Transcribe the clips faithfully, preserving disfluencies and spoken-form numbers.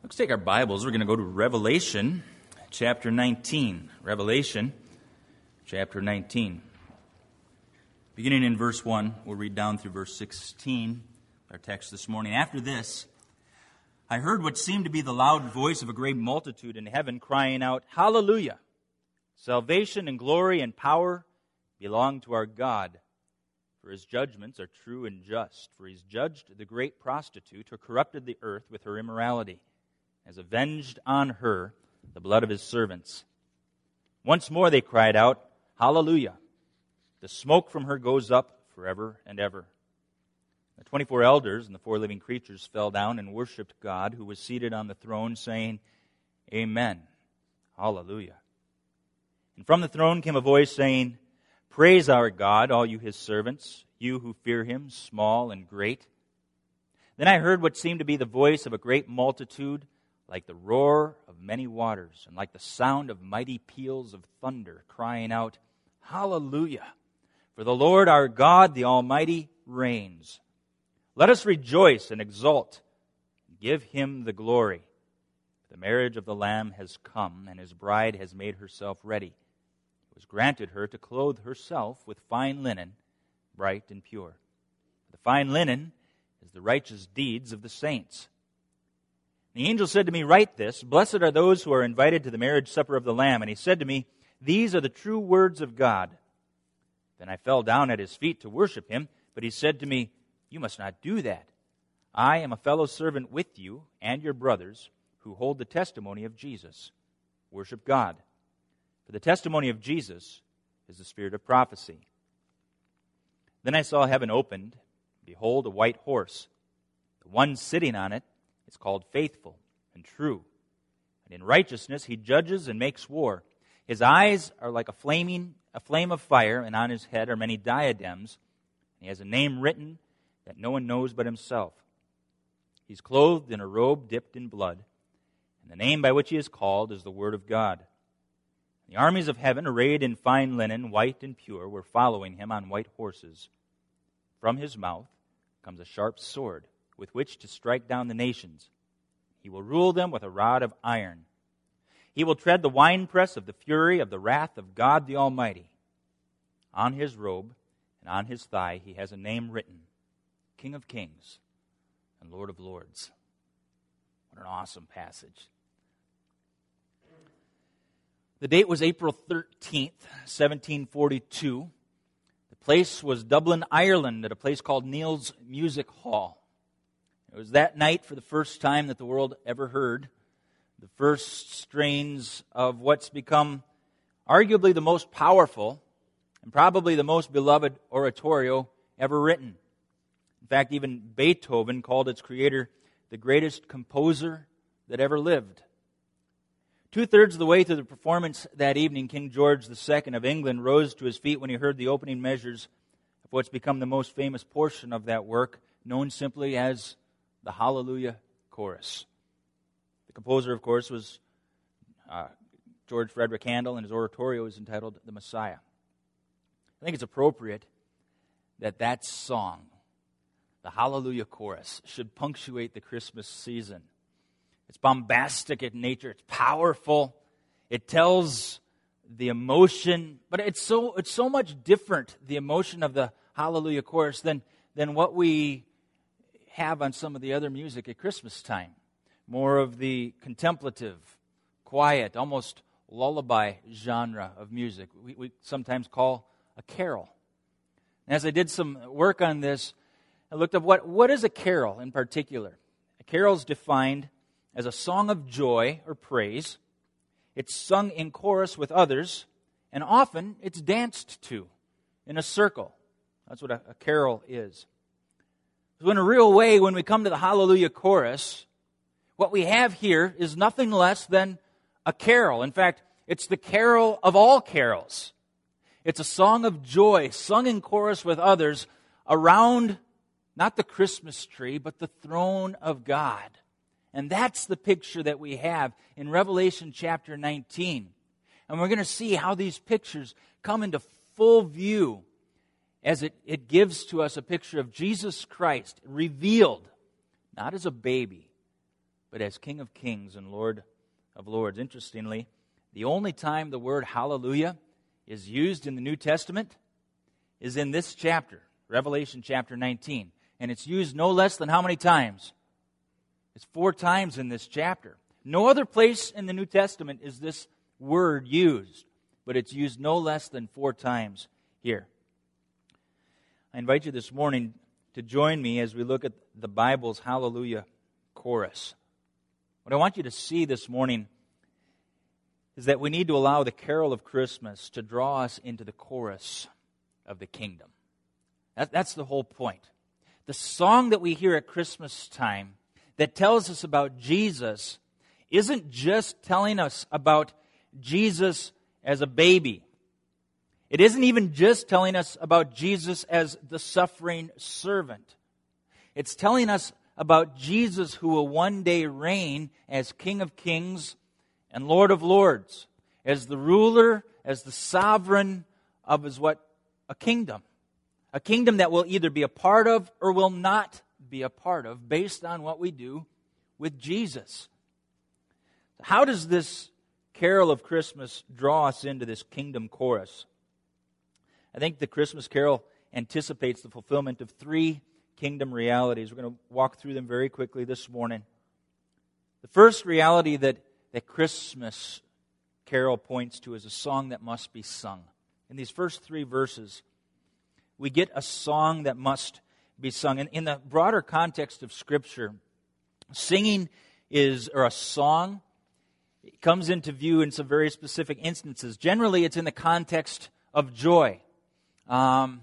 Let's take our Bibles. We're going to go to Revelation chapter nineteen. Revelation chapter nineteen. Beginning in verse one, we'll read down through verse sixteen, our text this morning. After this, I heard what seemed to be the loud voice of a great multitude in heaven crying out, "Hallelujah! Salvation and glory and power belong to our God. For his judgments are true and just. For he's judged the great prostitute who corrupted the earth with her immorality, has avenged on her the blood of his servants." Once more they cried out, "Hallelujah! The smoke from her goes up forever and ever." The twenty-four elders and the four living creatures fell down and worshipped God, who was seated on the throne, saying, "Amen. Hallelujah." And from the throne came a voice saying, "Praise our God, all you his servants, you who fear him, small and great." Then I heard what seemed to be the voice of a great multitude, like the roar of many waters, and like the sound of mighty peals of thunder, crying out, "Hallelujah! For the Lord our God, the Almighty, reigns. Let us rejoice and exult, and give him the glory. The marriage of the Lamb has come, and his bride has made herself ready. It was granted her to clothe herself with fine linen, bright and pure. The fine linen is the righteous deeds of the saints." The angel said to me, "Write this, blessed are those who are invited to the marriage supper of the Lamb." And he said to me, "These are the true words of God." Then I fell down at his feet to worship him, but he said to me, "You must not do that. I am a fellow servant with you and your brothers who hold the testimony of Jesus. Worship God. For the testimony of Jesus is the spirit of prophecy." Then I saw heaven opened. Behold, a white horse. The one sitting on it is called Faithful and True. And in righteousness he judges and makes war. His eyes are like a flaming, a flame of fire, and on his head are many diadems. He has a name written that no one knows but himself. He's clothed in a robe dipped in blood, and the name by which he is called is the Word of God. The armies of heaven, arrayed in fine linen, white and pure, were following him on white horses. From his mouth comes a sharp sword, with which to strike down the nations. He will rule them with a rod of iron. He will tread the winepress of the fury of the wrath of God the Almighty. On his robe and on his thigh he has a name written, King of Kings and Lord of Lords. What an awesome passage. The date was April thirteenth, seventeen forty-two. The place was Dublin, Ireland, at a place called Neil's Music Hall. It was that night for the first time that the world ever heard the first strains of what's become arguably the most powerful and probably the most beloved oratorio ever written. In fact, even Beethoven called its creator the greatest composer that ever lived. Two-thirds of the way through the performance that evening, King George the Second of England rose to his feet when he heard the opening measures of what's become the most famous portion of that work, known simply as the Hallelujah Chorus. The composer, of course, was uh, George Frederick Handel, and his oratorio is entitled The Messiah. I think it's appropriate that that song, the Hallelujah Chorus, should punctuate the Christmas season. It's bombastic in nature. It's powerful. It tells the emotion, but it's so it's so much different, the emotion of the Hallelujah Chorus, than, than what we have on some of the other music at Christmas time. More of the contemplative, quiet, almost lullaby genre of music. We, we sometimes call a carol. And as I did some work on this, I looked up what, what is a carol in particular. A carol is defined as a song of joy or praise. It's sung in chorus with others, and often it's danced to in a circle. That's what a, a carol is. So in a real way, when we come to the Hallelujah Chorus, what we have here is nothing less than a carol. In fact, it's the carol of all carols. It's a song of joy sung in chorus with others around not the Christmas tree, but the throne of God. And that's the picture that we have in Revelation chapter nineteen. And we're going to see how these pictures come into full view as it, it gives to us a picture of Jesus Christ revealed, not as a baby, but as King of Kings and Lord of Lords. Interestingly, the only time the word hallelujah is used in the New Testament is in this chapter, Revelation chapter nineteen. And it's used no less than how many times? It's four times in this chapter. No other place in the New Testament is this word used, but it's used no less than four times here. I invite you this morning to join me as we look at the Bible's Hallelujah chorus. What I want you to see this morning is that we need to allow the carol of Christmas to draw us into the chorus of the kingdom. That, that's the whole point. The song that we hear at Christmas time that tells us about Jesus isn't just telling us about Jesus as a baby. It isn't even just telling us about Jesus as the suffering servant. It's telling us about Jesus who will one day reign as King of Kings and Lord of Lords, as the ruler, as the sovereign of his what? A kingdom. A kingdom that we'll either be a part of or will not be a part of based on what we do with Jesus. How does this carol of Christmas draw us into this kingdom chorus? I think the Christmas carol anticipates the fulfillment of three kingdom realities. We're going to walk through them very quickly this morning. The first reality that, that Christmas carol points to is a song that must be sung. In these first three verses, we get a song that must be sung. In, in the broader context of Scripture, singing is, or a song, it comes into view in some very specific instances. Generally, it's in the context of joy. Um,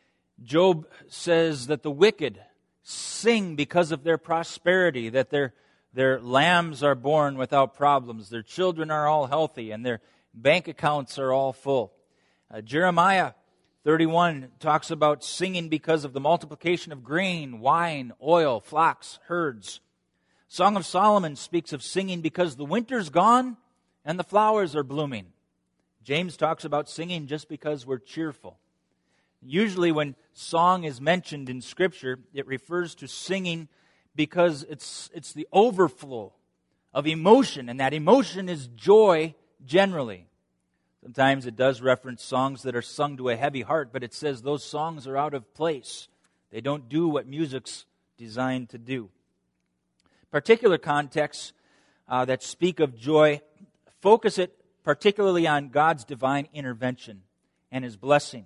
Job says that the wicked sing because of their prosperity, that their, their lambs are born without problems, their children are all healthy, and their bank accounts are all full. Uh, Jeremiah thirty-one talks about singing because of the multiplication of grain, wine, oil, flocks, herds. Song of Solomon speaks of singing because the winter's gone and the flowers are blooming. James talks about singing just because we're cheerful. Usually when song is mentioned in Scripture, it refers to singing because it's, it's the overflow of emotion, and that emotion is joy generally. Sometimes it does reference songs that are sung to a heavy heart, but it says those songs are out of place. They don't do what music's designed to do. Particular contexts uh, that speak of joy focus it particularly on God's divine intervention and His blessing.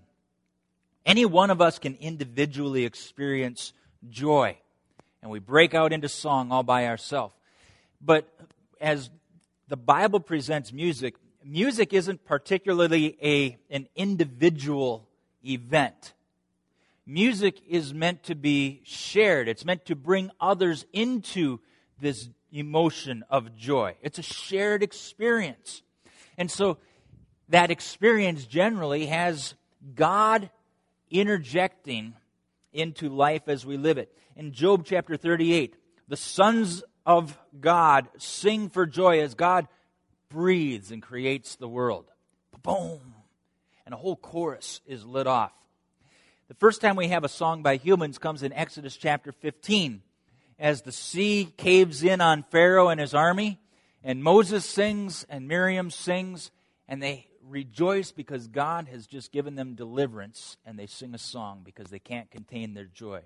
Any one of us can individually experience joy, and we break out into song all by ourselves. But as the Bible presents music, music isn't particularly a, an individual event. Music is meant to be shared. It's meant to bring others into this emotion of joy. It's a shared experience. And so that experience generally has God interjecting into life as we live it. In Job chapter thirty-eight, the sons of God sing for joy as God breathes and creates the world. Boom! And a whole chorus is lit off. The first time we have a song by humans comes in Exodus chapter fifteen, as the sea caves in on Pharaoh and his army, and Moses sings and Miriam sings, and they rejoice because God has just given them deliverance, and they sing a song because they can't contain their joy.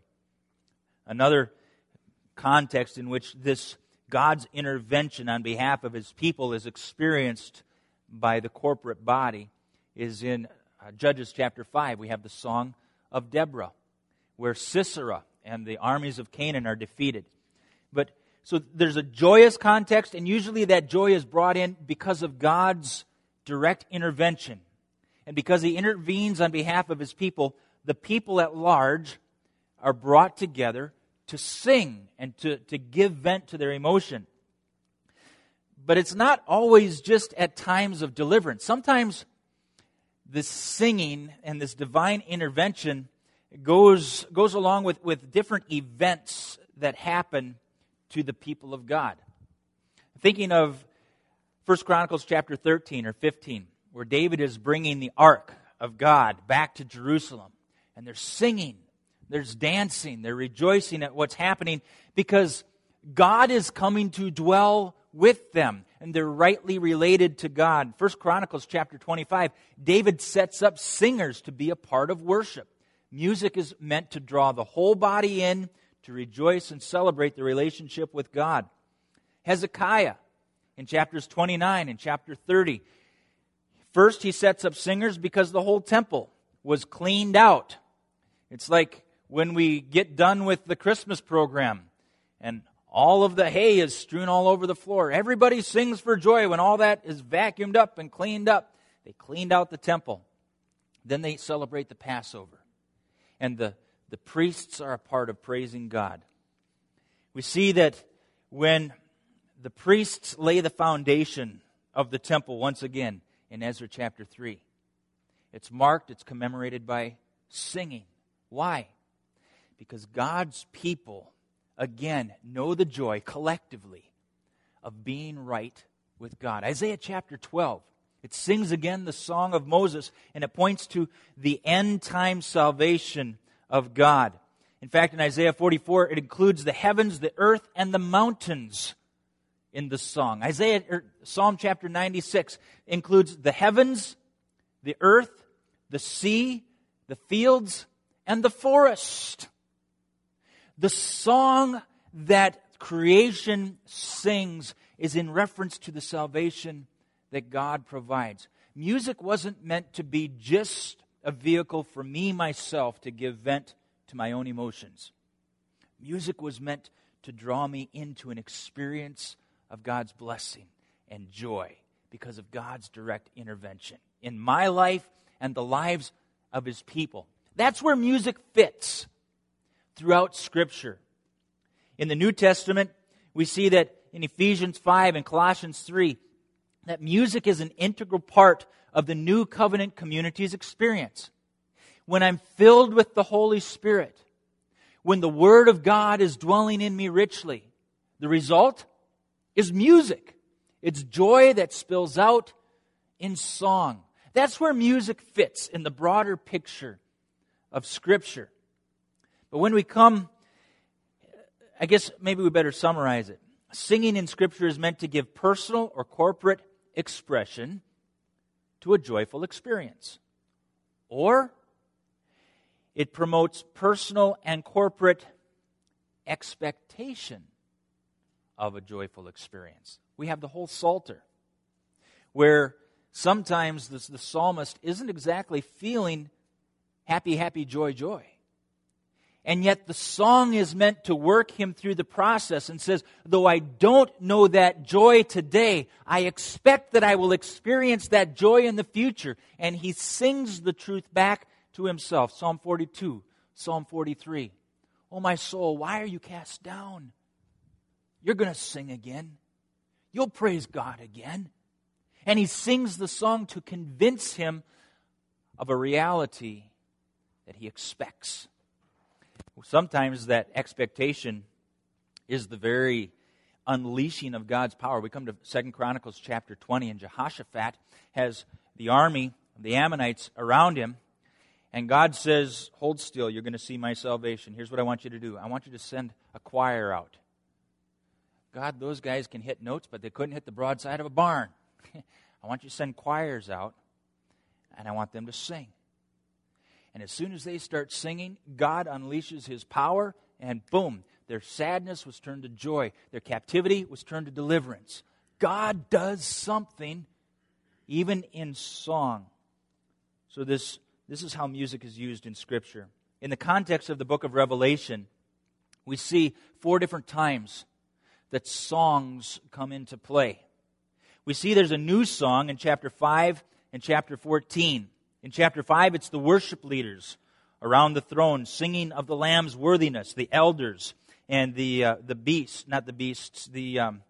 Another context in which this God's intervention on behalf of His people is experienced by the corporate body is in uh, Judges chapter five. We have the song of Deborah, where Sisera and the armies of Canaan are defeated. But so there's a joyous context, and usually that joy is brought in because of God's direct intervention. And because He intervenes on behalf of His people, the people at large are brought together to sing and to, to give vent to their emotion. But it's not always just at times of deliverance. Sometimes this singing and this divine intervention goes, goes along with, with different events that happen to the people of God. Thinking of First Chronicles chapter thirteen or fifteen, where David is bringing the ark of God back to Jerusalem. And they're singing, there's dancing, they're rejoicing at what's happening because God is coming to dwell with them, and they're rightly related to God. First Chronicles chapter twenty-five, David sets up singers to be a part of worship. Music is meant to draw the whole body in, to rejoice and celebrate the relationship with God. Hezekiah, in chapters twenty-nine and chapter thirty, first he sets up singers because the whole temple was cleaned out. It's like when we get done with the Christmas program and all of the hay is strewn all over the floor. Everybody sings for joy when all that is vacuumed up and cleaned up. They cleaned out the temple. Then they celebrate the Passover. And the, the priests are a part of praising God. We see that when the priests lay the foundation of the temple once again in Ezra chapter three, it's marked, it's commemorated by singing. Why? Because God's people, again, know the joy collectively of being right with God. Isaiah chapter twelve, it sings again the song of Moses, and it points to the end-time salvation of God. In fact, in Isaiah forty-four, it includes the heavens, the earth, and the mountains in the song. Isaiah, or Psalm chapter ninety-six includes the heavens, the earth, the sea, the fields, and the forest. The song that creation sings is in reference to the salvation that God provides. Music wasn't meant to be just a vehicle for me, myself, to give vent to my own emotions. Music was meant to draw me into an experience of God's blessing and joy because of God's direct intervention in my life and the lives of His people. That's where music fits throughout Scripture. In the New Testament, we see that in Ephesians five and Colossians three, that music is an integral part of the new covenant community's experience. When I'm filled with the Holy Spirit, when the Word of God is dwelling in me richly, the result is music. It's joy that spills out in song. That's where music fits in the broader picture of Scripture. But when we come, I guess maybe we better summarize it. Singing in Scripture is meant to give personal or corporate expression to a joyful experience. Or it promotes personal and corporate expectation of a joyful experience. We have the whole Psalter, where sometimes the, the psalmist isn't exactly feeling happy, happy, joy, joy. And yet the song is meant to work him through the process and says, though I don't know that joy today, I expect that I will experience that joy in the future. And he sings the truth back to himself. Psalm forty-two, Psalm forty-three. Oh, my soul, why are you cast down? You're going to sing again. You'll praise God again. And he sings the song to convince him of a reality that he expects. Sometimes that expectation is the very unleashing of God's power. We come to Second Chronicles chapter twenty, and Jehoshaphat has the army of the Ammonites around him, and God says, hold still, you're going to see my salvation. Here's what I want you to do. I want you to send a choir out. God, those guys can hit notes, but they couldn't hit the broadside of a barn. I want you to send choirs out, and I want them to sing. And as soon as they start singing, God unleashes His power, and boom, their sadness was turned to joy. Their captivity was turned to deliverance. God does something even in song. So this, this is how music is used in Scripture. In the context of the book of Revelation, we see four different times that songs come into play. We see there's a new song in chapter five and chapter fourteen. In chapter five, it's the worship leaders around the throne singing of the Lamb's worthiness, the elders and the uh, the beasts, not the beasts, the um,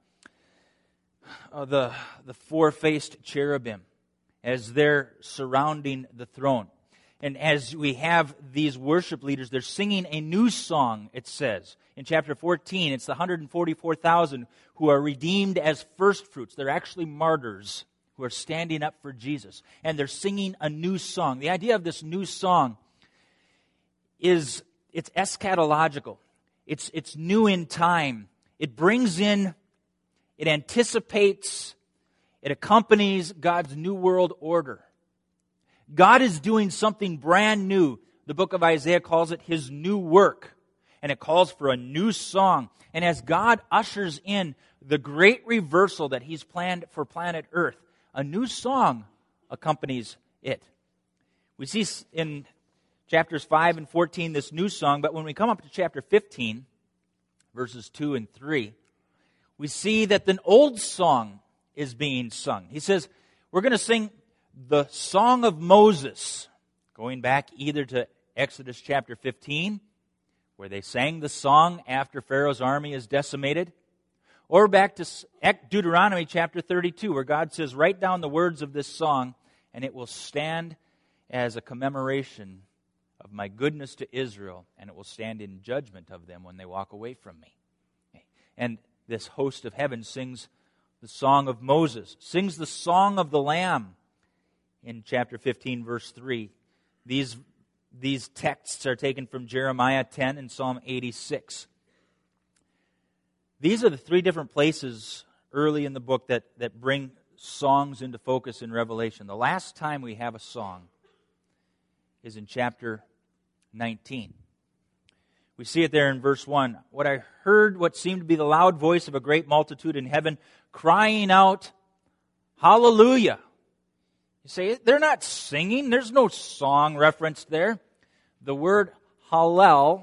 uh, the the four-faced cherubim as they're surrounding the throne. And as we have these worship leaders, they're singing a new song, it says. In chapter fourteen, it's the one hundred forty-four thousand who are redeemed as firstfruits. They're actually martyrs who are standing up for Jesus. And they're singing a new song. The idea of this new song is, it's eschatological. It's, it's new in time. It brings in, it anticipates, it accompanies God's new world order. God is doing something brand new. The book of Isaiah calls it His new work. And it calls for a new song. And as God ushers in the great reversal that He's planned for planet Earth, a new song accompanies it. We see in chapters five and fourteen this new song, but when we come up to chapter fifteen, verses two and three, we see that an old song is being sung. He says, we're going to sing the Song of Moses, going back either to Exodus chapter fifteen, where they sang the song after Pharaoh's army is decimated, or back to Deuteronomy chapter thirty-two, where God says, write down the words of this song, and it will stand as a commemoration of my goodness to Israel, and it will stand in judgment of them when they walk away from me. And this host of heaven sings the song of Moses, sings the song of the Lamb in chapter fifteen, verse three. These, these texts are taken from Jeremiah ten and Psalm eighty-six. These are the three different places early in the book that, that bring songs into focus in Revelation. The last time we have a song is in chapter nineteen. We see it there in verse one. What I heard, what seemed to be the loud voice of a great multitude in heaven, crying out, hallelujah. You say, they're not singing. There's no song referenced there. The word hallel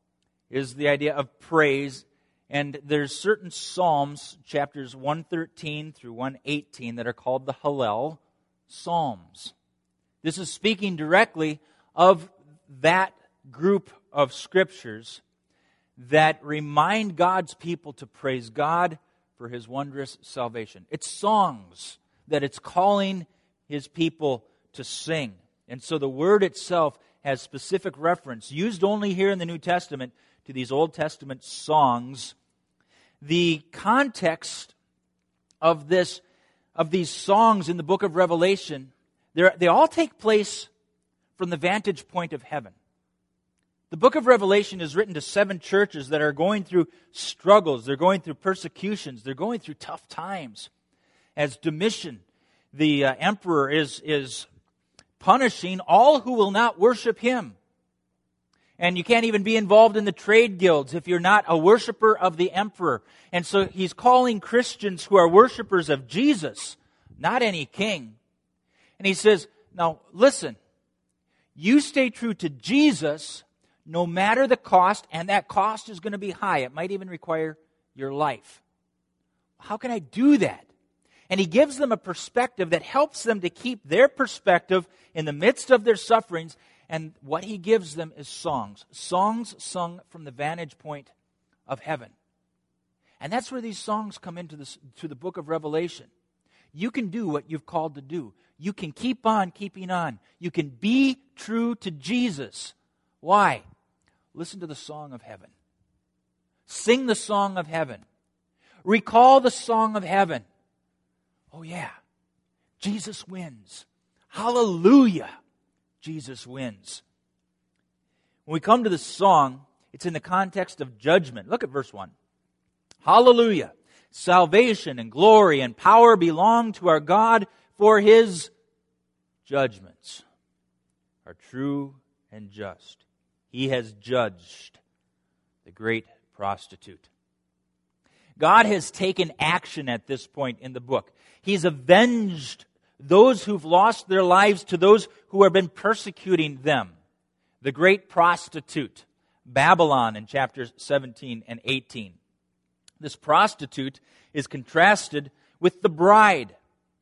is the idea of praise. And there's certain Psalms, chapters one thirteen through one eighteen, that are called the Hallel Psalms. This is speaking directly of that group of scriptures that remind God's people to praise God for His wondrous salvation. It's songs that it's calling His people to sing. And so the word itself has specific reference, used only here in the New Testament, to these Old Testament songs. The context of this, of these songs in the book of Revelation, they all take place from the vantage point of heaven. The book of Revelation is written to seven churches that are going through struggles, they're going through persecutions, they're going through tough times. As Domitian, the uh, emperor, is, is punishing all who will not worship him. And you can't even be involved in the trade guilds if you're not a worshiper of the emperor. And so he's calling Christians who are worshipers of Jesus, not any king. And he says, now listen, you stay true to Jesus no matter the cost, and that cost is going to be high. It might even require your life. How can I do that? And he gives them a perspective that helps them to keep their perspective in the midst of their sufferings. And what he gives them is songs. Songs sung from the vantage point of heaven. And that's where these songs come into this, to the book of Revelation. You can do what you've called to do. You can keep on keeping on. You can be true to Jesus. Why? Listen to the song of heaven. Sing the song of heaven. Recall the song of heaven. Oh yeah, Jesus wins. Hallelujah. Jesus wins. When we come to the song, it's in the context of judgment. Look at verse one. Hallelujah. Salvation and glory and power belong to our God, for His judgments are true and just. He has judged the great prostitute. God has taken action at this point in the book. He's avenged those who've lost their lives to those who have been persecuting them. The great prostitute, Babylon, in chapters seventeen and eighteen. This prostitute is contrasted with the bride.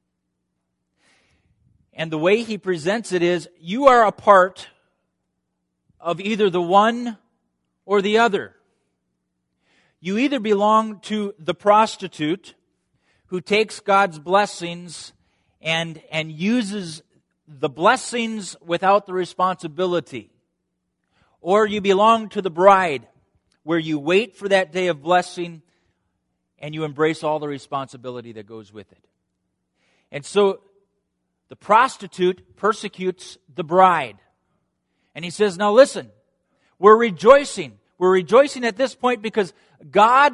And the way he presents it is, you are a part of either the one or the other. You either belong to the prostitute who takes God's blessings and, and uses the blessings without the responsibility. Or you belong to the bride, where you wait for that day of blessing and you embrace all the responsibility that goes with it. And so the prostitute persecutes the bride. And he says, now listen, we're rejoicing. We're rejoicing at this point because God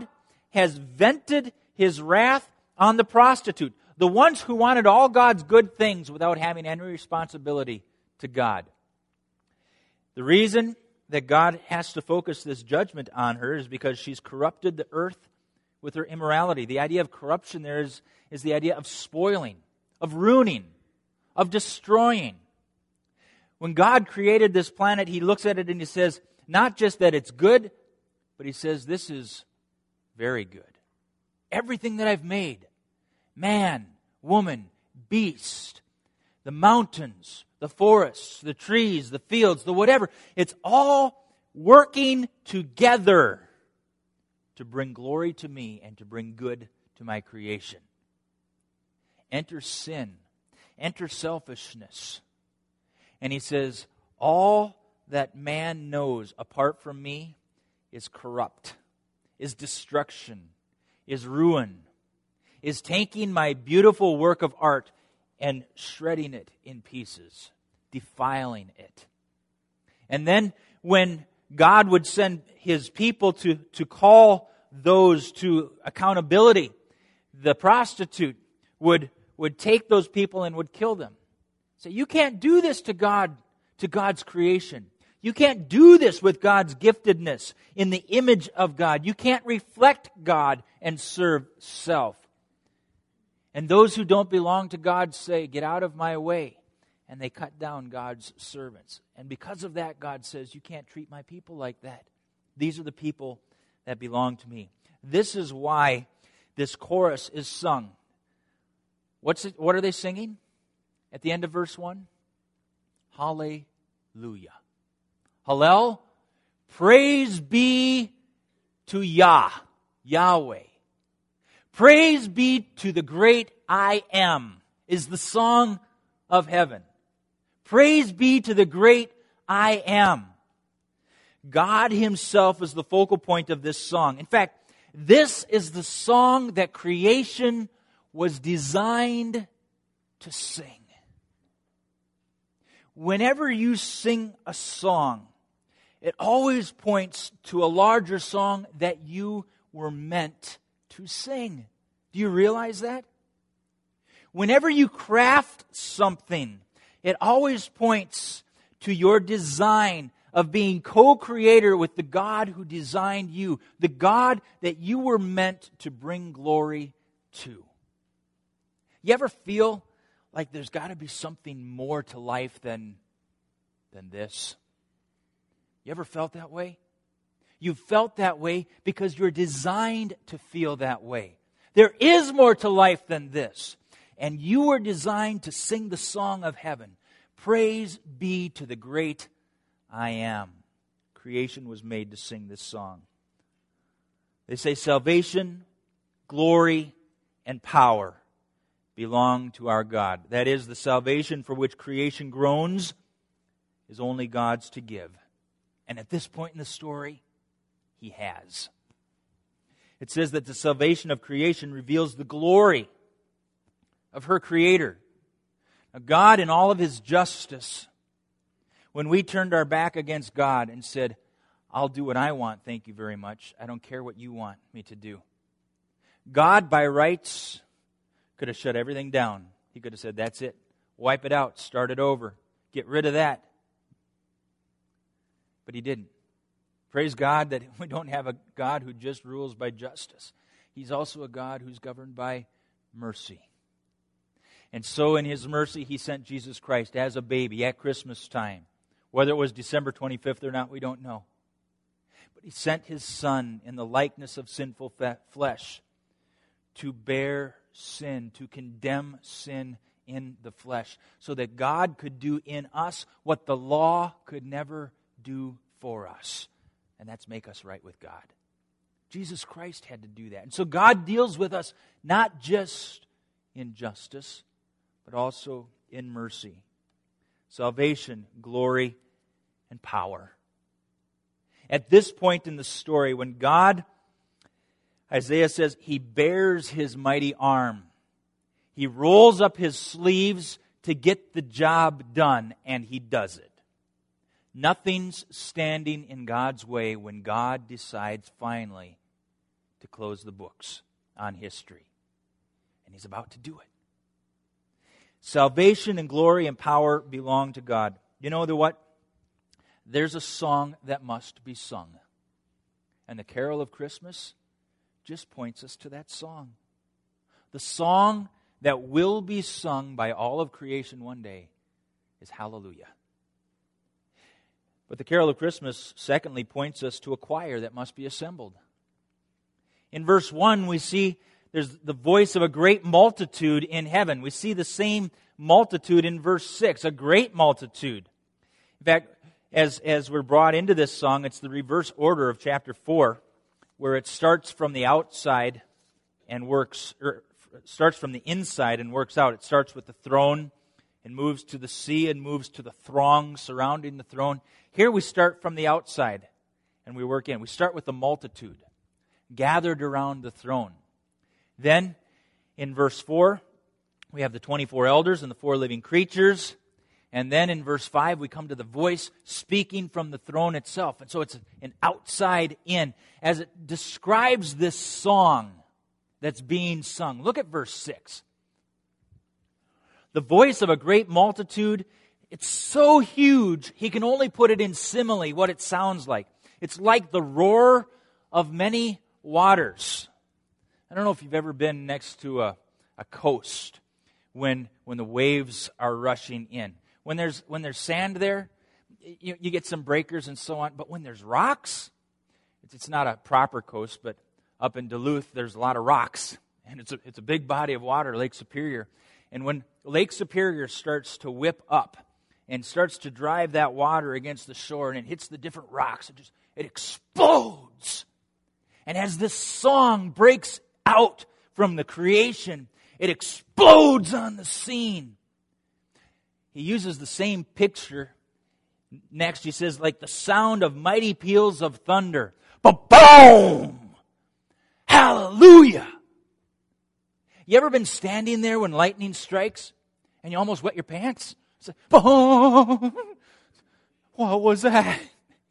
has vented his wrath on the prostitute, the ones who wanted all God's good things without having any responsibility to God. The reason that God has to focus this judgment on her is because she's corrupted the earth with her immorality. The idea of corruption there is, is the idea of spoiling, of ruining, of destroying. When God created this planet, He looks at it and He says, not just that it's good, but He says, this is very good. Everything that I've made, man, woman, beast, the mountains, the forests, the trees, the fields, the whatever, it's all working together to bring glory to me and to bring good to my creation. Enter sin. Enter selfishness. And He says, all that man knows apart from me is corrupt, is destruction, is ruin, is taking my beautiful work of art and shredding it in pieces, defiling it. And then when God would send His people to, to call those to accountability, the prostitute would, would take those people and would kill them. Say, you can't do this to God, to God's creation. You can't do this with God's giftedness in the image of God. You can't reflect God and serve self. And those who don't belong to God say, get out of my way. And they cut down God's servants. And because of that, God says, you can't treat my people like that. These are the people that belong to me. This is why this chorus is sung. What's it, what are they singing at the end of verse one? Hallelujah. Hallel, praise be to Yah, Yahweh. Praise be to the great I Am, is the song of heaven. Praise be to the great I Am. God Himself is the focal point of this song. In fact, this is the song that creation was designed to sing. Whenever you sing a song, it always points to a larger song that you were meant to sing. Do you realize that? Whenever you craft something, it always points to your design of being co-creator with the God who designed you, the God that you were meant to bring glory to. You ever feel like there's got to be something more to life than, than this? You ever felt that way? You've felt that way because you're designed to feel that way. There is more to life than this. And you were designed to sing the song of heaven. Praise be to the great I Am. Creation was made to sing this song. They say salvation, glory, and power belong to our God. That is, the salvation for which creation groans is only God's to give. And at this point in the story, He has. It says that the salvation of creation reveals the glory of her Creator. Now, God, in all of His justice, when we turned our back against God and said, I'll do what I want, thank you very much. I don't care what you want me to do. God, by rights, could have shut everything down. He could have said, that's it. Wipe it out. Start it over. Get rid of that. But He didn't. Praise God that we don't have a God who just rules by justice. He's also a God who's governed by mercy. And so in His mercy, He sent Jesus Christ as a baby at Christmas time. Whether it was December twenty-fifth or not, we don't know. But He sent His Son in the likeness of sinful flesh to bear sin, to condemn sin in the flesh, so that God could do in us what the law could never do for us. And that's make us right with God. Jesus Christ had to do that. And so God deals with us not just in justice, but also in mercy. Salvation, glory, and power. At this point in the story, when God, Isaiah says, He bears His mighty arm. He rolls up His sleeves to get the job done, and He does it. Nothing's standing in God's way when God decides finally to close the books on history. And He's about to do it. Salvation and glory and power belong to God. You know what? There's a song that must be sung. And the carol of Christmas just points us to that song. The song that will be sung by all of creation one day is Hallelujah. But the carol of Christmas, secondly, points us to a choir that must be assembled. In verse one, we see there's the voice of a great multitude in heaven. We see the same multitude in verse six, a great multitude. In fact, as, as we're brought into this song, it's the reverse order of chapter four, where it starts from the outside and works, or starts from the inside and works out. It starts with the throne and moves to the sea and moves to the throng surrounding the throne. Here we start from the outside and we work in. We start with the multitude gathered around the throne. Then, in verse four, we have the twenty-four elders and the four living creatures. And then in verse five, we come to the voice speaking from the throne itself. And so it's an outside in. As it describes this song that's being sung. Look at verse six. The voice of a great multitude, it's so huge, he can only put it in simile, what it sounds like. It's like the roar of many waters. I don't know if you've ever been next to a, a coast when when the waves are rushing in. When there's when there's sand there, you, you get some breakers and so on. But when there's rocks, it's, it's not a proper coast, but up in Duluth, there's a lot of rocks. And it's a, it's a big body of water, Lake Superior. And when Lake Superior starts to whip up and starts to drive that water against the shore and it hits the different rocks, it just it explodes. And as this song breaks out from the creation, it explodes on the scene. He uses the same picture. Next, he says, like the sound of mighty peals of thunder. Ba-boom! Hallelujah! You ever been standing there when lightning strikes and you almost wet your pants? It's like, boom! What was that?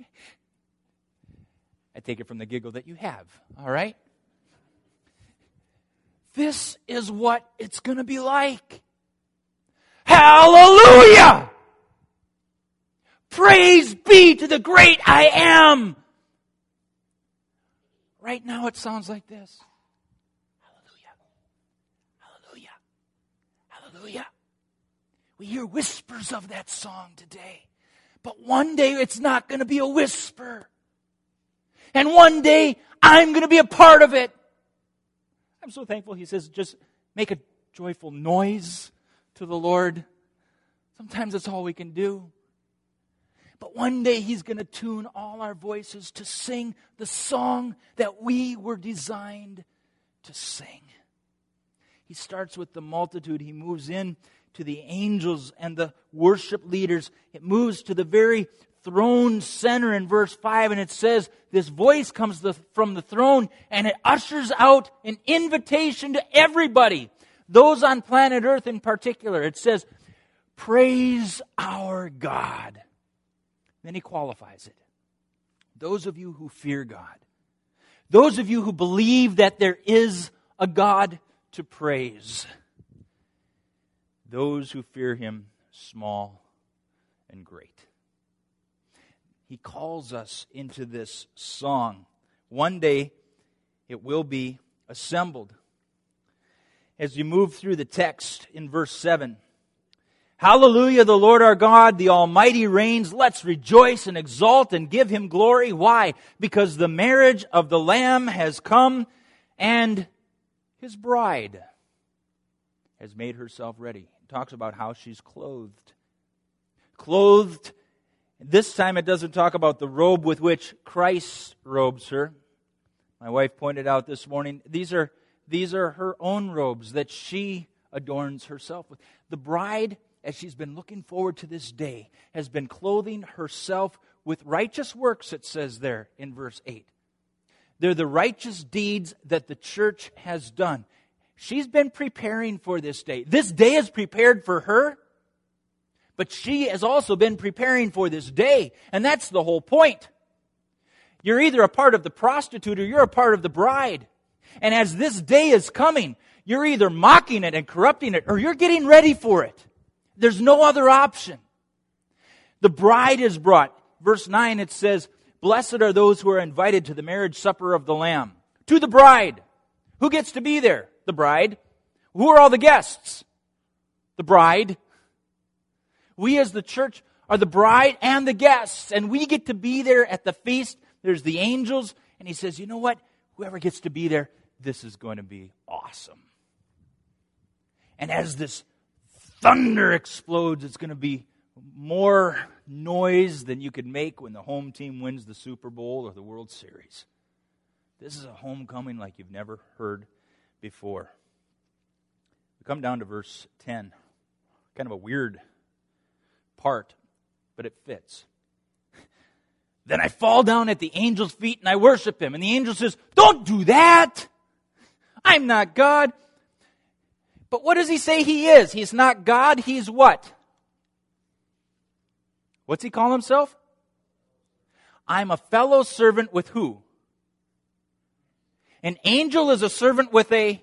I take it from the giggle that you have, all right? This is what it's going to be like. Hallelujah! Praise be to the great I am. Right now it sounds like this. Hallelujah. Hallelujah. Hallelujah. We hear whispers of that song today. But one day it's not going to be a whisper. And one day I'm going to be a part of it. I'm so thankful he says just make a joyful noise to the Lord. Sometimes that's all we can do. But one day He's going to tune all our voices to sing the song that we were designed to sing. He starts with the multitude. He moves in to the angels and the worship leaders. It moves to the very throne center in verse five, and it says this voice comes from the throne and it ushers out an invitation to everybody. Those on planet Earth in particular. It says, praise our God. Then he qualifies it. Those of you who fear God. Those of you who believe that there is a God to praise. Those who fear Him, small and great. He calls us into this song. One day it will be assembled. As you move through the text in verse seven, hallelujah, the Lord our God, the Almighty reigns. Let's rejoice and exult and give Him glory. Why? Because the marriage of the Lamb has come and His bride has made herself ready. It talks about how she's clothed. Clothed. This time it doesn't talk about the robe with which Christ robes her. My wife pointed out this morning, these are These are her own robes that she adorns herself with. The bride, as she's been looking forward to this day, has been clothing herself with righteous works, it says there in verse eight. They're the righteous deeds that the church has done. She's been preparing for this day. This day is prepared for her, but she has also been preparing for this day. And that's the whole point. You're either a part of the prostitute or you're a part of the bride. And as this day is coming, you're either mocking it and corrupting it, or you're getting ready for it. There's no other option. The bride is brought. Verse nine, it says, "Blessed are those who are invited to the marriage supper of the Lamb." To the bride. Who gets to be there? The bride. Who are all the guests? The bride. We as the church are the bride and the guests, and we get to be there at the feast. There's the angels, and he says, you know what? Whoever gets to be there, this is going to be awesome. And as this thunder explodes, it's going to be more noise than you could make when the home team wins the Super Bowl or the World Series. This is a homecoming like you've never heard before. We come down to verse ten. Kind of a weird part, but it fits. "Then I fall down at the angel's feet and I worship him." And the angel says, "Don't do that. I'm not God." But what does he say he is? He's not God. He's what? What's he call himself? I'm a fellow servant with who? An angel is a servant with a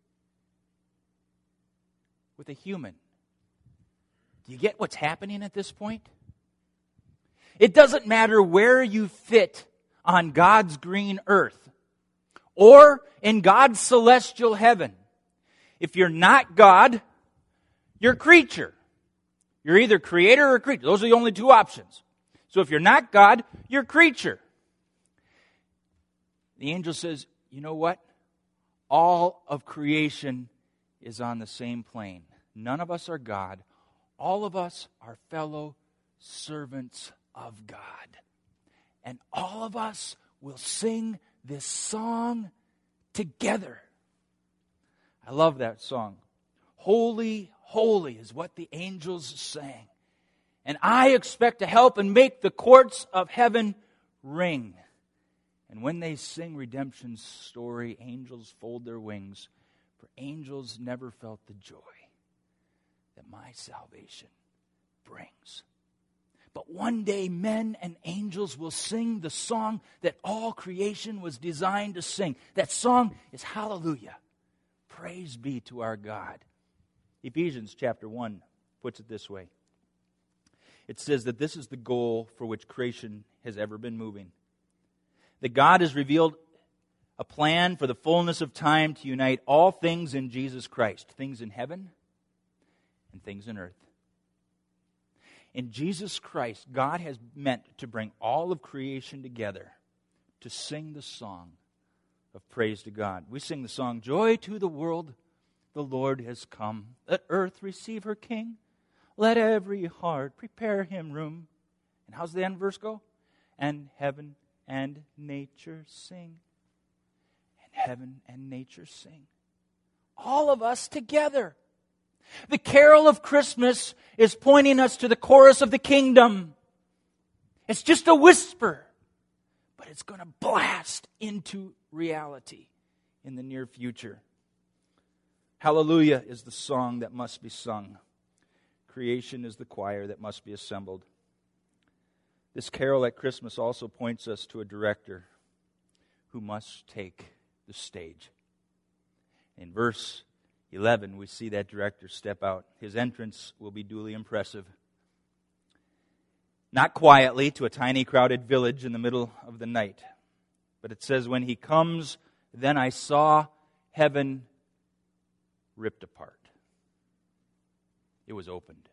with a human. Do you get what's happening at this point? It doesn't matter where you fit on God's green earth or in God's celestial heaven. If you're not God, you're a creature. You're either creator or creature. Those are the only two options. So if you're not God, you're a creature. The angel says, you know what? All of creation is on the same plane. None of us are God. All of us are fellow servants of God. And all of us will sing this song together. I love that song. Holy, holy is what the angels sang. And I expect to help and make the courts of heaven ring. And when they sing redemption's story, angels fold their wings, for angels never felt the joy that my salvation brings. But one day men and angels will sing the song that all creation was designed to sing. That song is Hallelujah. Praise be to our God. Ephesians chapter one puts it this way. It says that this is the goal for which creation has ever been moving. That God has revealed a plan for the fullness of time to unite all things in Jesus Christ. Things in heaven and things in earth. In Jesus Christ, God has meant to bring all of creation together to sing the song of praise to God. We sing the song, "Joy to the world, the Lord has come. Let earth receive her King. Let every heart prepare him room." And how's the end verse go? "And heaven and nature sing." And heaven and nature sing. All of us together. The carol of Christmas is pointing us to the chorus of the kingdom. It's just a whisper, but it's going to blast into reality in the near future. Hallelujah is the song that must be sung. Creation is the choir that must be assembled. This carol at Christmas also points us to a director who must take the stage. In verse eleven, we see that director step out. His entrance will be duly impressive. Not quietly to a tiny crowded village in the middle of the night. But it says, when he comes, then I saw heaven ripped apart. It was opened.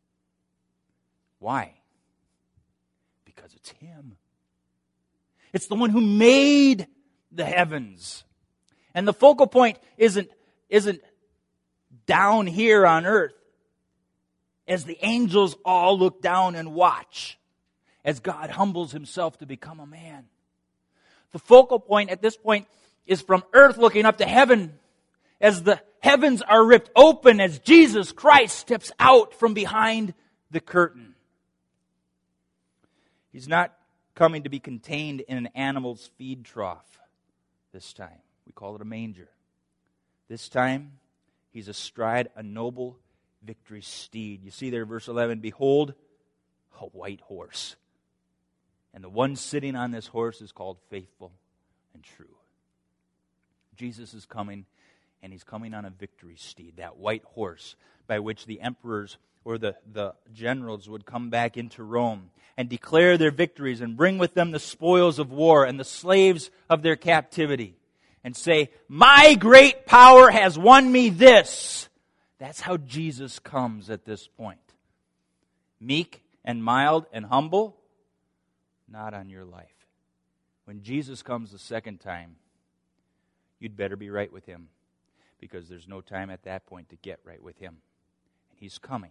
Why? Because it's him. It's the one who made the heavens. And the focal point isn't, isn't down here on earth as the angels all look down and watch as God humbles himself to become a man. The focal point at this point is from earth looking up to heaven as the heavens are ripped open as Jesus Christ steps out from behind the curtain. He's not coming to be contained in an animal's feed trough this time. We call it a manger. This time, he's astride a noble victory steed. You see there, verse eleven, behold, a white horse. And the one sitting on this horse is called Faithful and True. Jesus is coming, and he's coming on a victory steed, that white horse by which the emperors or the, the generals would come back into Rome and declare their victories and bring with them the spoils of war and the slaves of their captivity and say, my great power has won me this. That's how Jesus comes at this point. Meek and mild and humble, not on your life. When Jesus comes the second time, you'd better be right with him, because there's no time at that point to get right with him. And he's coming.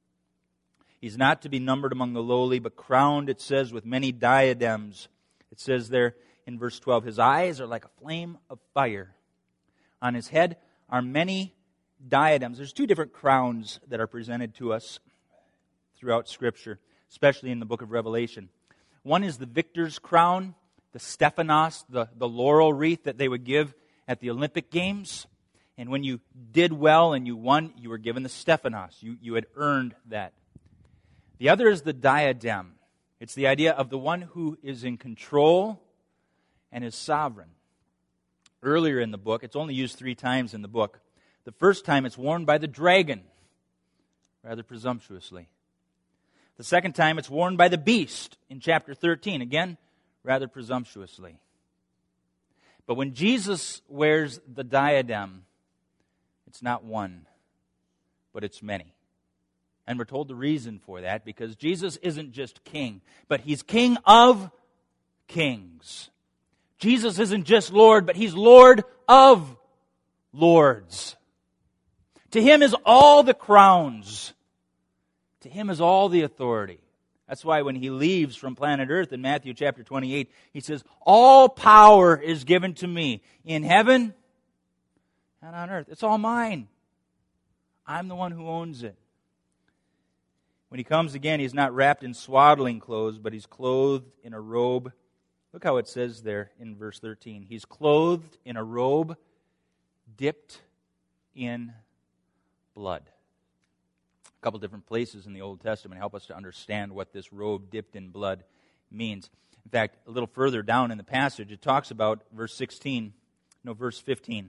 He's not to be numbered among the lowly, but crowned, it says, with many diadems. It says there in verse twelve, his eyes are like a flame of fire. On his head are many diadems. There's two different crowns that are presented to us throughout Scripture, especially in the book of Revelation. One is the victor's crown, the Stephanos, the, the laurel wreath that they would give at the Olympic Games. And when you did well and you won, you were given the Stephanos. You, you had earned that. The other is the diadem. It's the idea of the one who is in control and is sovereign. Earlier in the book, it's only used three times in the book. The first time it's worn by the dragon, rather presumptuously. The second time it's worn by the beast in chapter thirteen, again, rather presumptuously. But when Jesus wears the diadem, it's not one, but it's many. And we're told the reason for that, because Jesus isn't just king, but he's King of kings. Jesus isn't just Lord, but he's Lord of lords. To him is all the crowns. To him is all the authority. That's why when he leaves from planet Earth in Matthew chapter twenty-eight, he says, all power is given to me in heaven and on earth. It's all mine. I'm the one who owns it. When he comes again, he's not wrapped in swaddling clothes, but he's clothed in a robe. Look how it says there in verse thirteen. He's clothed in a robe dipped in blood. A couple different places in the Old Testament help us to understand what this robe dipped in blood means. In fact, a little further down in the passage, it talks about verse sixteen, no, verse fifteen.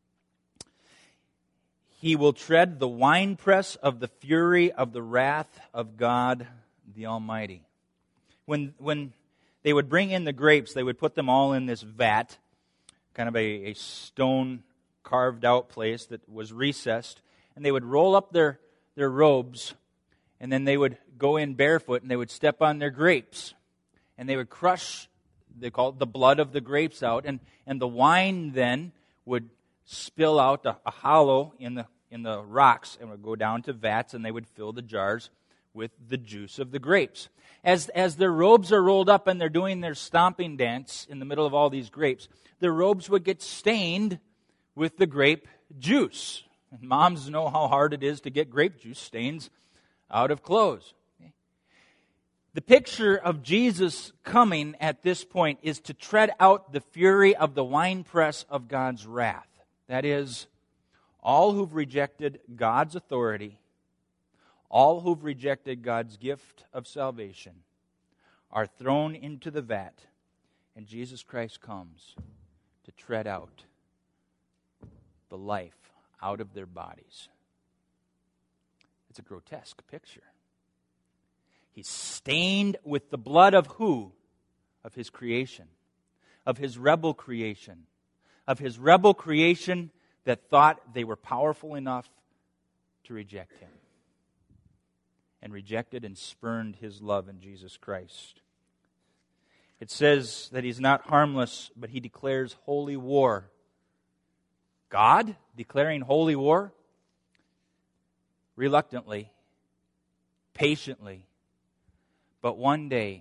He will tread the winepress of the fury of the wrath of God the Almighty. When, when they would bring in the grapes, they would put them all in this vat, kind of a, a stone carved out place that was recessed, and they would roll up their, their robes, and then they would go in barefoot, and they would step on their grapes, and they would crush, they call it the blood of the grapes out, and, and the wine then would spill out a, a hollow in the in the rocks and would go down to vats, and they would fill the jars with the juice of the grapes. As, as their robes are rolled up and they're doing their stomping dance in the middle of all these grapes, their robes would get stained with the grape juice. And moms know how hard it is to get grape juice stains out of clothes. The picture of Jesus coming at this point is to tread out the fury of the winepress of God's wrath. That is, all who've rejected God's authority, all who've rejected God's gift of salvation, are thrown into the vat, and Jesus Christ comes to tread out the life out of their bodies. It's a grotesque picture. He's stained with the blood of who? Of his creation, of his rebel creation, of his rebel creation that thought they were powerful enough to reject him, and rejected and spurned his love in Jesus Christ. It says that he's not harmless, but he declares holy war. God declaring holy war? Reluctantly, patiently. But one day,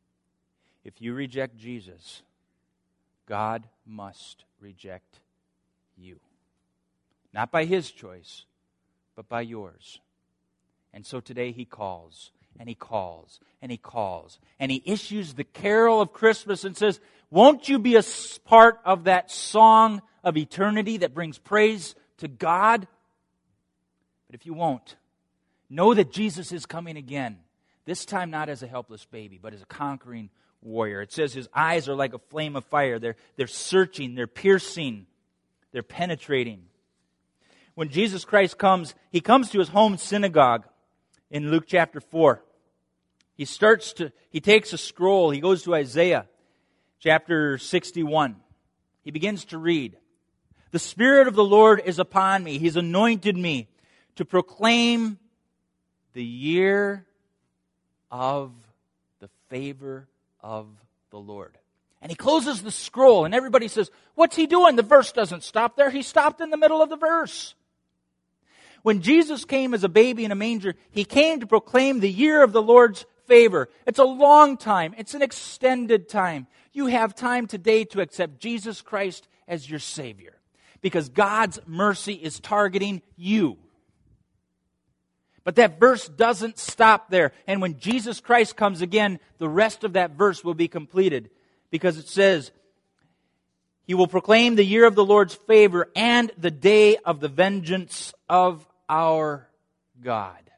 if you reject Jesus, God must reject you. Not by his choice, but by yours. And so today he calls, and he calls, and he calls, and he issues the carol of Christmas and says, won't you be a part of that song of eternity that brings praise to God? But if you won't, know that Jesus is coming again. This time not as a helpless baby, but as a conquering warrior. It says his eyes are like a flame of fire. They're, they're searching, they're piercing. They're penetrating. When Jesus Christ comes, He comes to His home synagogue in Luke chapter four. He starts to, he takes a scroll, he goes to Isaiah chapter sixty-one. He begins to read. The Spirit of the Lord is upon me. He's anointed me to proclaim the year of the favor of the Lord. And he closes the scroll, and everybody says, what's he doing? The verse doesn't stop there. He stopped in the middle of the verse. When Jesus came as a baby in a manger, He came to proclaim the year of the Lord's favor. It's a long time. It's an extended time. You have time today to accept Jesus Christ as your Savior, because God's mercy is targeting you. But that verse doesn't stop there. And when Jesus Christ comes again, the rest of that verse will be completed, because it says, He will proclaim the year of the Lord's favor and the day of the vengeance of our God.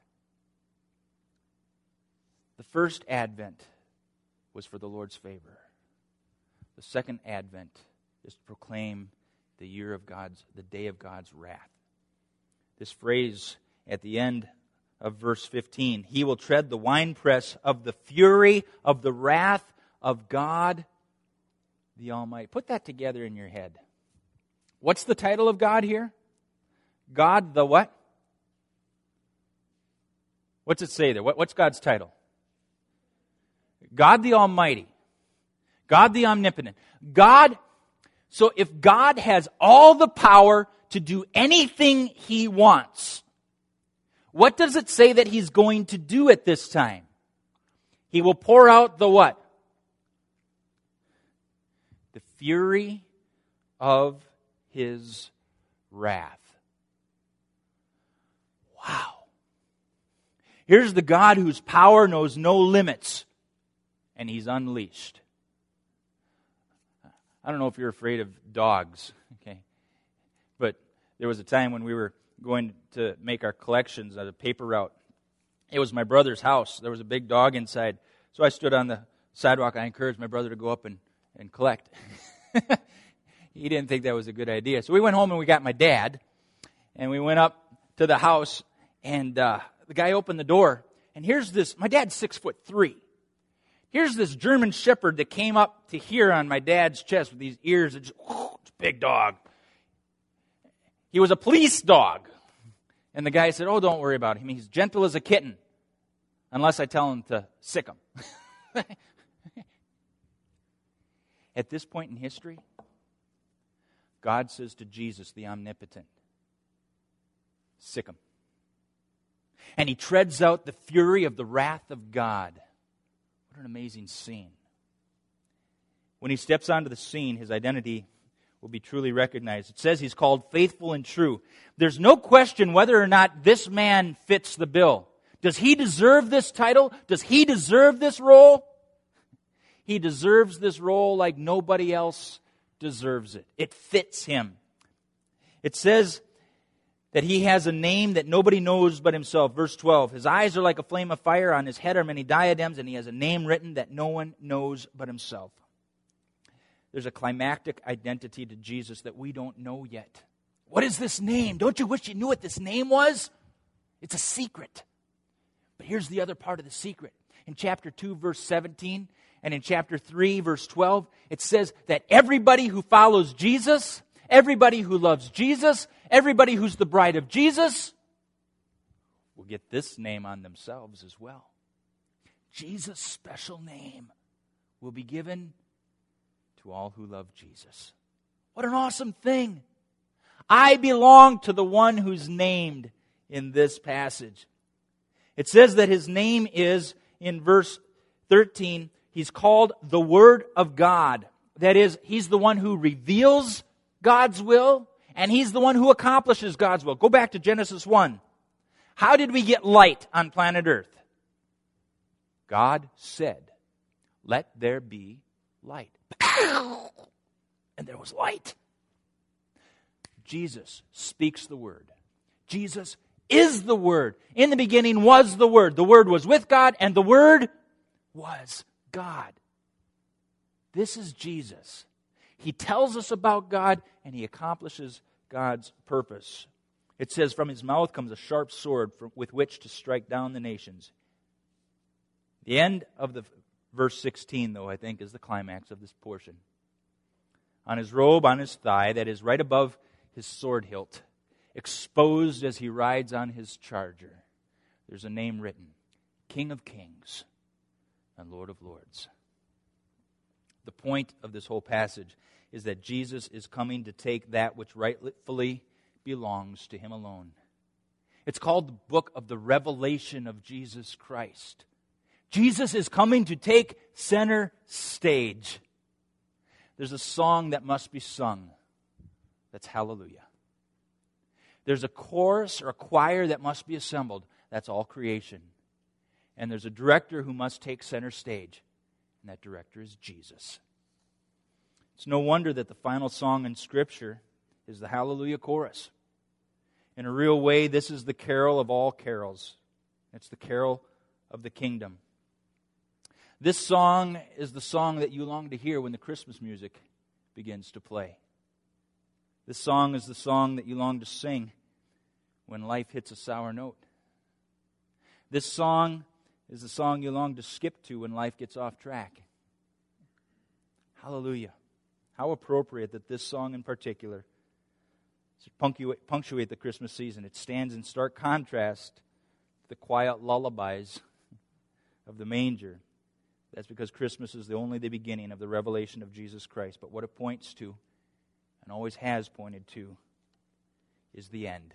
The first advent was for the Lord's favor. The second advent is to proclaim the year of God's, the day of God's wrath. This phrase at the end of verse fifteen, He will tread the winepress of the fury of the wrath of God the Almighty. Put that together in your head. What's the title of God here? God the what? What's it say there? What, what's God's title? God the Almighty. God the Omnipotent. God, so if God has all the power to do anything He wants, what does it say that He's going to do at this time? He will pour out the what? The fury of His wrath. Wow. Here's the God whose power knows no limits, and He's unleashed. I don't know if you're afraid of dogs, okay? But there was a time when we were going to make our collections at a paper route. It was my brother's house. There was a big dog inside. So I stood on the sidewalk. I encouraged my brother to go up and, and collect. He didn't think that was a good idea. So we went home and we got my dad. And we went up to the house. And uh, the guy opened the door. And here's this, my dad's six foot three. Here's this German Shepherd that came up to here on my dad's chest with these ears. It's a big dog. He was a police dog. And the guy said, oh, don't worry about him. He's gentle as a kitten. Unless I tell him to sick him. At this point in history, God says to Jesus, the omnipotent, sick him. And He treads out the fury of the wrath of God. What an amazing scene. When He steps onto the scene, His identity will be truly recognized. It says He's called faithful and true. There's no question whether or not this man fits the bill. Does he deserve this title? Does he deserve this role? He deserves this role like nobody else deserves it. It fits Him. It says that He has a name that nobody knows but Himself. Verse twelve, His eyes are like a flame of fire, on His head are many diadems, and He has a name written that no one knows but Himself. There's a climactic identity to Jesus that we don't know yet. What is this name? Don't you wish you knew what this name was? It's a secret. But here's the other part of the secret. In chapter two, verse seventeen, and in chapter three, verse twelve, it says that everybody who follows Jesus, everybody who loves Jesus, everybody who's the bride of Jesus, will get this name on themselves as well. Jesus' special name will be given to all who love Jesus. What an awesome thing. I belong to the one who's named in this passage. It says that His name is, in verse thirteen, He's called the Word of God. That is, He's the one who reveals God's will, and He's the one who accomplishes God's will. Go back to Genesis one. How did we get light on planet Earth? God said, let there be light. And there was light. Jesus speaks the Word. Jesus is the Word. In the beginning was the Word. The Word was with God, and the Word was God. This is Jesus. He tells us about God, and he accomplishes God's purpose. It says, from his mouth comes a sharp sword with which to strike down the nations. The end of the verse sixteen, though, I think, is the climax of this portion. On his robe, on his thigh, that is right above his sword hilt, exposed as he rides on his charger, there's a name written, King of Kings and Lord of Lords. The point of this whole passage is that Jesus is coming to take that which rightfully belongs to him alone. It's called the book of the revelation of Jesus Christ. Jesus is coming to take center stage. There's a song that must be sung. That's hallelujah. There's a chorus or a choir that must be assembled. That's all creation. And there's a director who must take center stage. And that director is Jesus. It's no wonder that the final song in Scripture is the Hallelujah chorus. In a real way, this is the carol of all carols. It's the carol of the kingdom. This song is the song that you long to hear when the Christmas music begins to play. This song is the song that you long to sing when life hits a sour note. This song is the song you long to skip to when life gets off track. Hallelujah. How appropriate that this song in particular should punctuate the Christmas season. It stands in stark contrast to the quiet lullabies of the manger. That's because Christmas is the only the beginning of the revelation of Jesus Christ. But what it points to, and always has pointed to, is the end.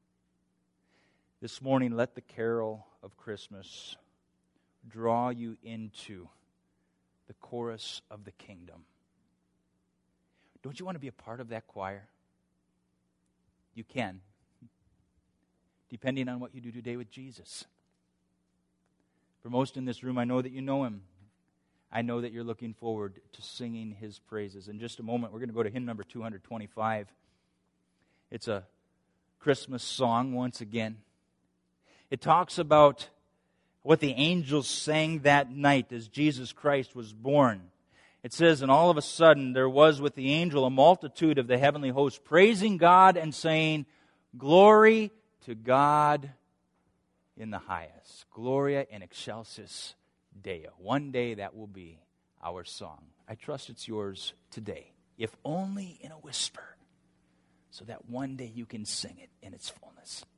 This morning, let the carol of Christmas draw you into the chorus of the kingdom. Don't you want to be a part of that choir? You can, depending on what you do today with Jesus. For most in this room, I know that you know him. I know that you're looking forward to singing his praises. In just a moment, we're going to go to hymn number two twenty-five. It's a Christmas song once again. It talks about what the angels sang that night as Jesus Christ was born. It says, and all of a sudden there was with the angel a multitude of the heavenly host praising God and saying, Glory to God in the highest. Gloria in excelsis Deo. One day that will be our song. I trust it's yours today, if only in a whisper, so that one day you can sing it in its fullness.